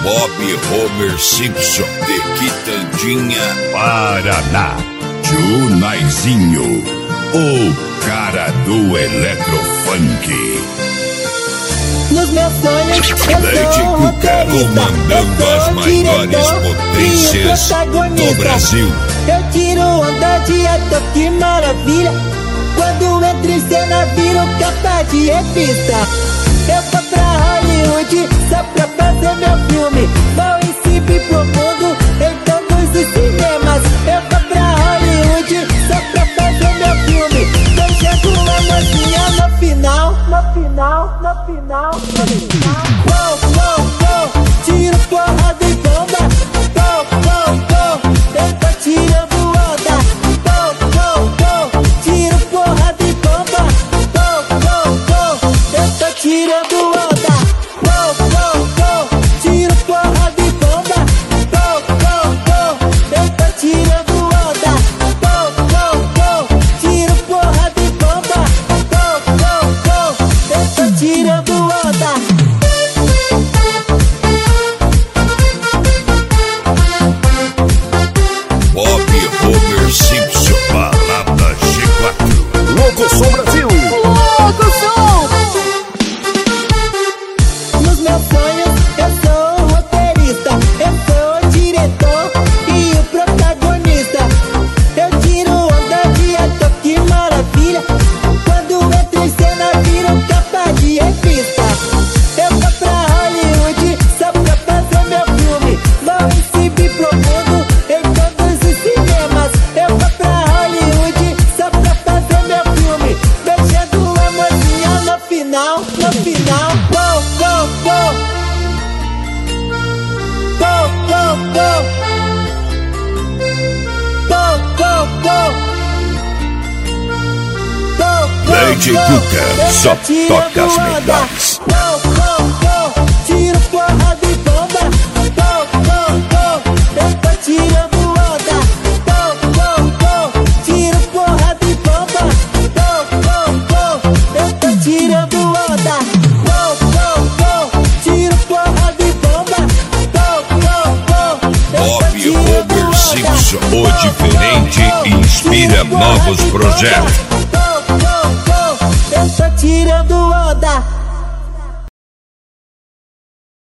Bob Homer Simpson de Quitandinha, Paraná. Junaizinho, o cara do eletrofunk. Nos meus sonhos Lady Cuca comandando as maiores potências do Brasil. Eu tiro onda de ator, que maravilha. Quando entro em cena viro capa de revista. Eu vou pra Hollywood só pra fazer meu filme. Vou exibir pro mundo em todos os cinemas. Eu vou pra Hollywood só pra fazer meu filme. Eu chego uma mocinha no final, no final, no final, no final. Wow, wow, wow, tiro porrada e bomba. Wow, wow, wow, eu tô tirando onda. Wow, wow, wow, tiro porrada e bomba. Wow, wow, wow, eu tô tirando onda. Wow, wow, wow, tiro porrada e bomba. Wow, wow, wow, eu tô tirando onda. Wow, wow, wow, tiro porrada e bomba. Wow, wow, wow, eu tô tirando onda. Bob Homer Simpson, balada G4. Louco Som Brasil. Louco Som! Nos meus sonhos eu sou o roteirista, eu sou o diretor e o protagonista. Eu tiro onda de ator, que maravilha. Quando entro em cena viro capa de revista. Eu vou pra Hollywood só pra fazer meu filme. Vou exibir pro mundo em todos os cinemas. Eu vou pra Hollywood só pra fazer meu filme. Beijando a mocinha no final, no final. Wow, wow, wow. Wow, wow, wow. Wow, wow, wow. Wow, wow, Lady wow. Cuca só toca as melhores. Wow, wow, wow. Tiro porrada e bomba. Wow, wow, wow. Eu tô tirando onda. Wow, wow, wow. Tiro porrada e bomba. Wow, wow, wow. Eu tô tirando onda. Wow, wow, wow. Tiro porrada e bomba. Wow, wow, wow. Eu tô Bob tirando Homer onda. Simpson, o Wow, diferente, wow, wow. inspira Tiro porrada novos e bomba. projetos. Wow, wow, wow. Eu tô tirando onda.